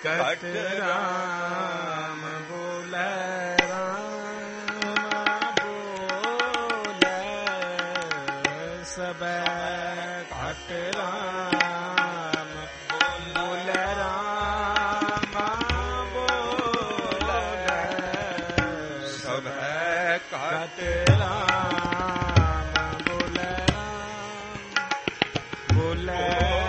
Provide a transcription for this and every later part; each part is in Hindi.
कट राम बोले सब कट राम बोले राम बोले सब कट राम बोले बोले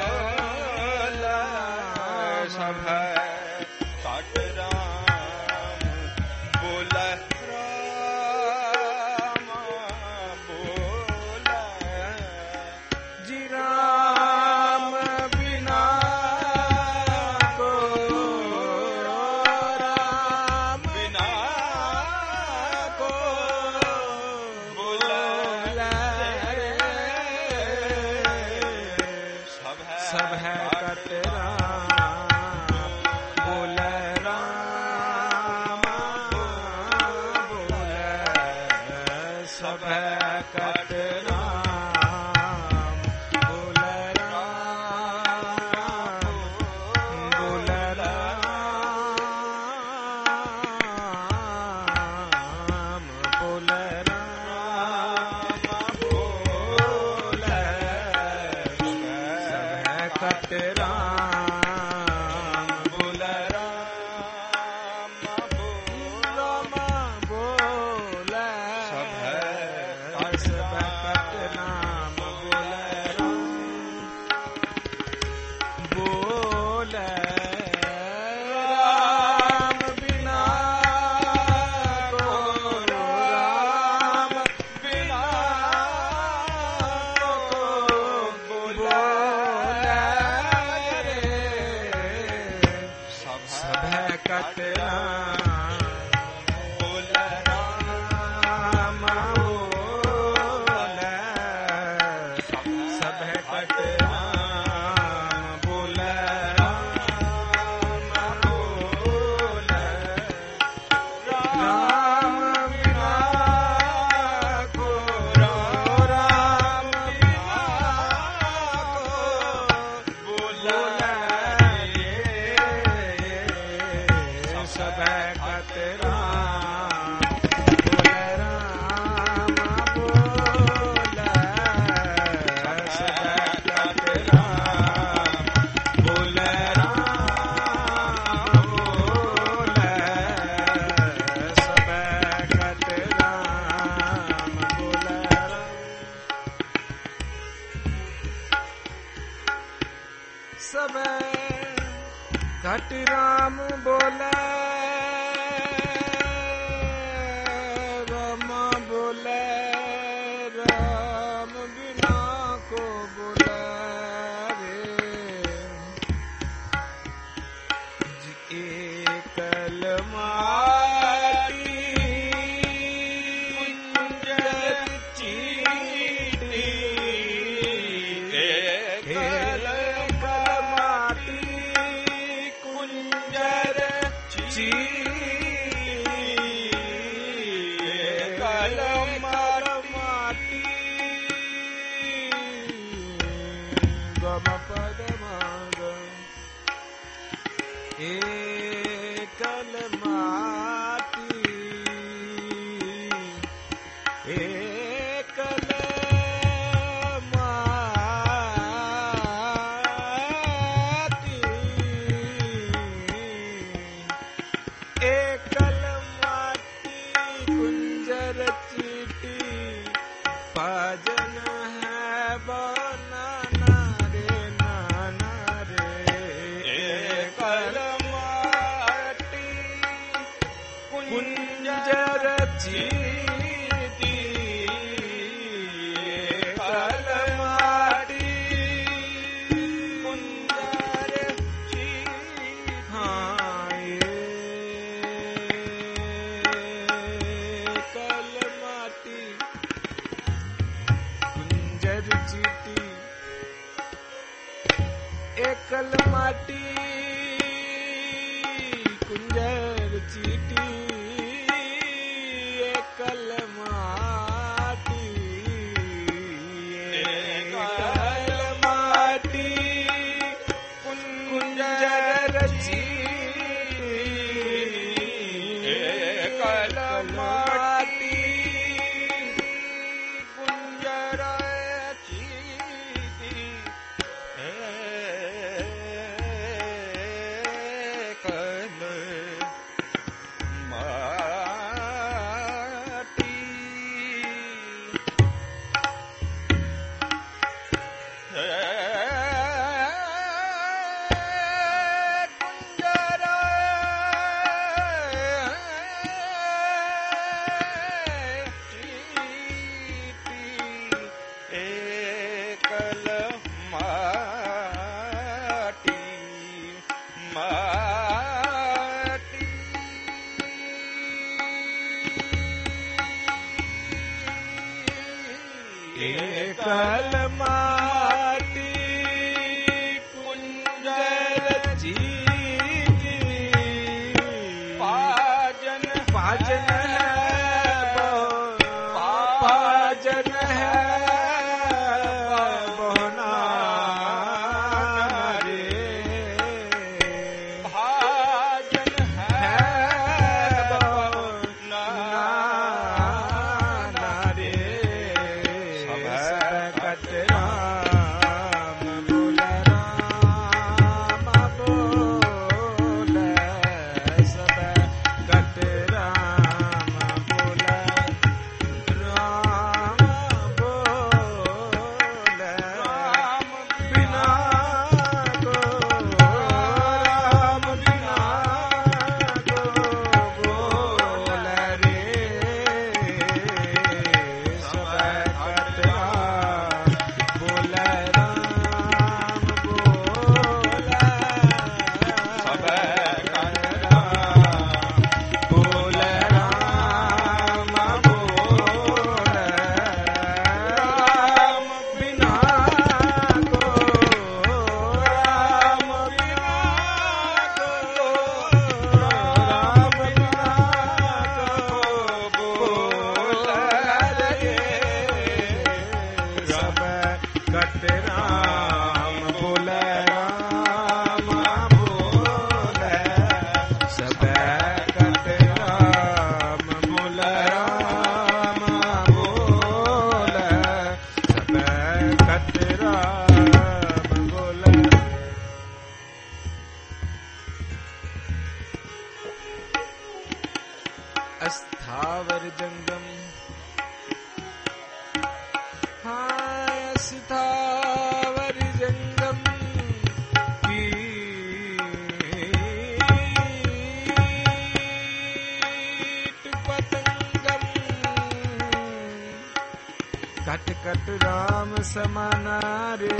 सब कट राम बोले राम बोले जी राम बिना को राम बिना को बोले सब है कट राम बोले राम बोले सब है कट राम बोले राम बोले राम बोले राम बोले सब है कट राम बोले राम बोले सब है कट राम बोले राम बोले राम बिना को राम बिना को बोले सब है कट राम बोले राम बोले सब है कट राम बोले राम बोले राम बिना को राम बिना को बोले सब है कट राम बोले राम बोले सब है कट राम बोले राम बोले सब है कट राम बोले सब घट राम बोले राम बोले राम बिना को बोले रे एकल माटी कुंजर चीटी एकल माटी कुंजर चीटी एकल माटी गम पद माग एकल माटी एकल माटी एकल माटी कुंजर चीटी भजन है बनाना रे नाना रे एकल माटी कुंजर चीटी एकल माटी कुंजर चीटी हाँ एकल माटी कुंजर चीटी एकल माटी कुंजर चीटी माटी एकल माटी कुंजर चीटी पाजन पाजन है पाजन है बहुना रे भाजन है बहुना रे सब कट राम बोल राम बोल सब कट राम बोल राम बोल राम बिना को राम बिना को बोल रे सब कट राम बोल राम बोल सब कट बोल राम बोल राम बिना को राम बिना को राम बिना को बोल रे सब कट राम बोल राम बोल सब कट राम बोल राम बोल सब कट राम बोल अस्थावर जंगम हाय अस्थावर जंगम कीट पतंगम कट कट राम समाना रे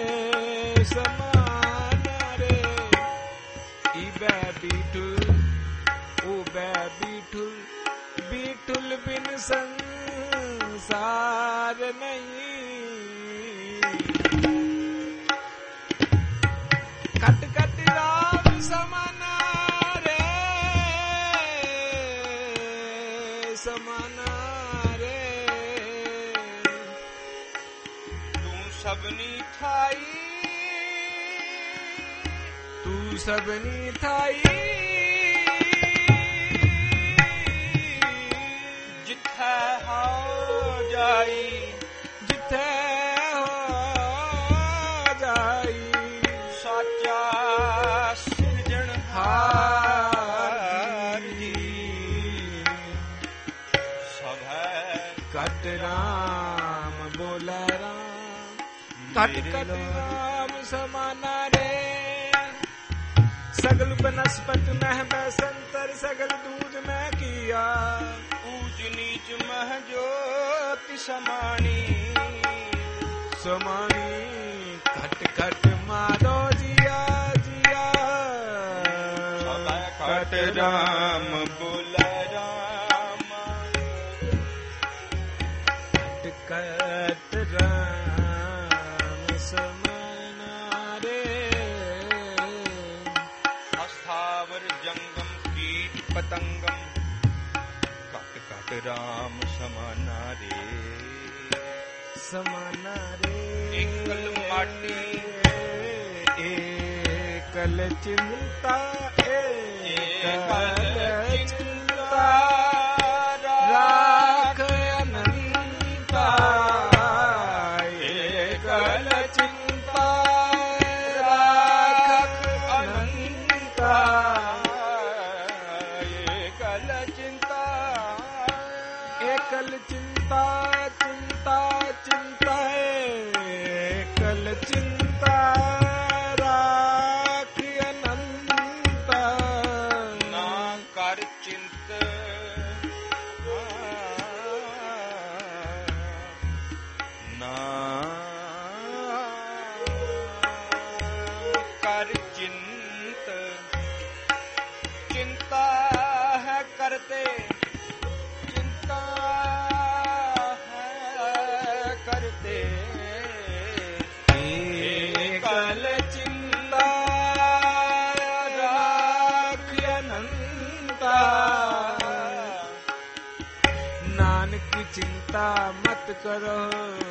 समाना रे इबे बीठुल उबे बीठुल बीठुल बिन संसार नहीं कट कट राम समाना रे समाना रे तू सबनी ठाई तू सबनी थाई जिथे हो जाई जिथे हो जाई साचा सिरजनहार जी सब कट राम बोल राम कट कट राम समाना रे सगल बनस्पत मह संतर सगल दूज में किया ऊज नीच मह ज्योति समानी समानी कट कट मारो जिया जिया कट राम बोल राम कट कट राम समाना रे अस्थावर जंगम कीट पतंगम कट कट राम समाना रे समाना रे एकल माटी एकल चिंता एकल चिंता राख अनंता एकल चिंता राख अनंता एकल चिंता एकल चिंता चिंता चिंता एकल चिंता राख अनंता करते चिंता है करते एकल चिंता राख अनंता नानक चिंता मत करो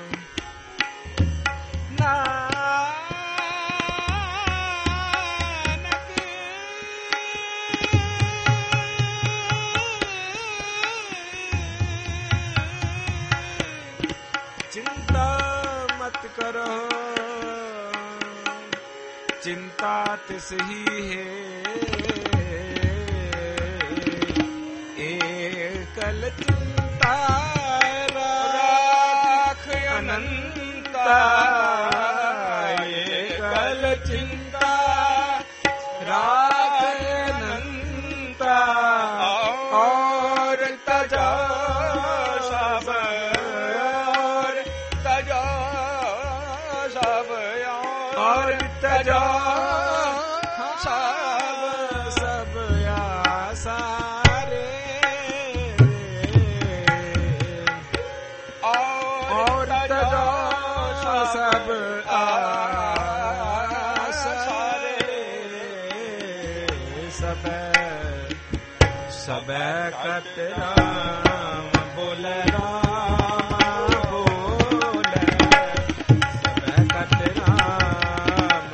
करो चिंता तिस ही है एकल चिंता राख अनंता एकल चिंता राख अनंता और तजा सब और तजा सब आसारे और तजा सब आसारे सब कत राम बोल राम बोल सब कत राम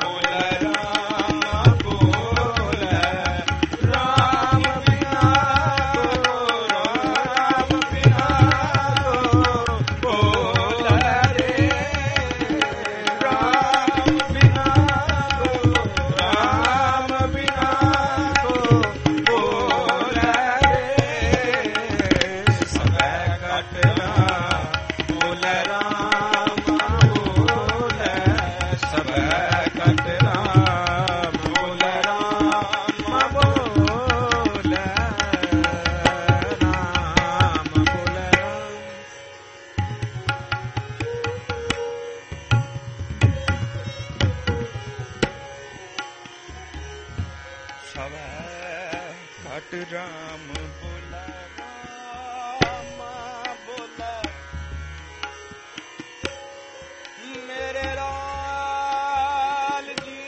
राम बोला राम बोला मेरे लाल जी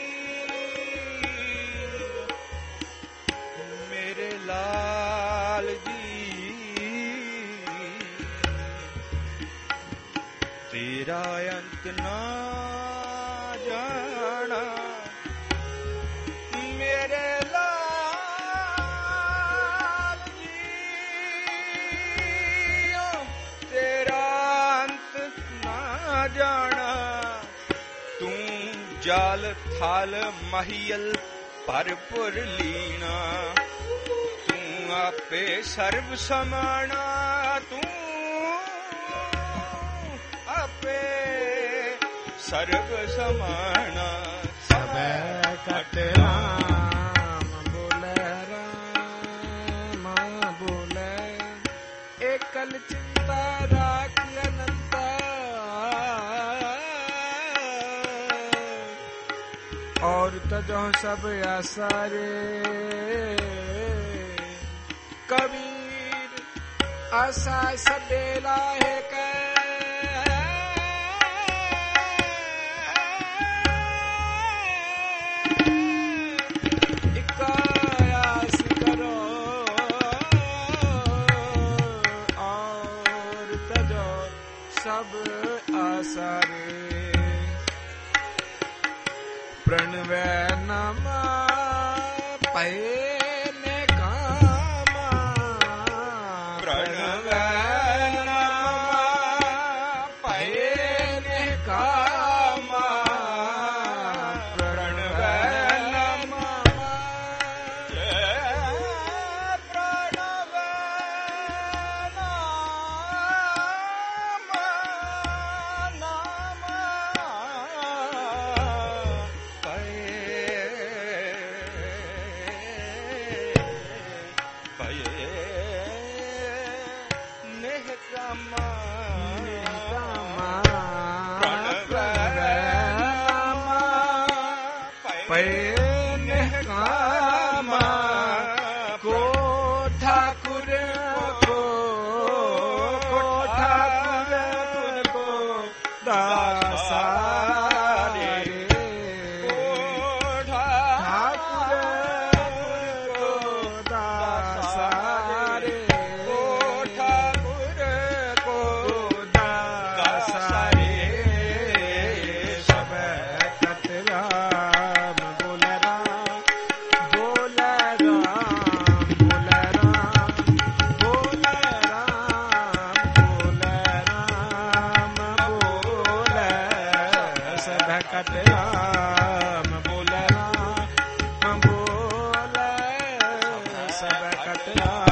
मेरे लाल जी तेरा अंत ना जाना मेरे जाना तू जाल थाल महियल भरपुर लीना तू आपे सर्व समाना तू आपे सर्व समाना सब कट राम बोले राम बोले एकल चिंता राख अनंता और तजो सब आसारे कबीर आशा सडेला है इकायास करो और तजो सब आसारे प्रणवे नमा पहने कामा प्रणवे नमा पहने कामा प्रणवे नमा प्रणवे नाम घट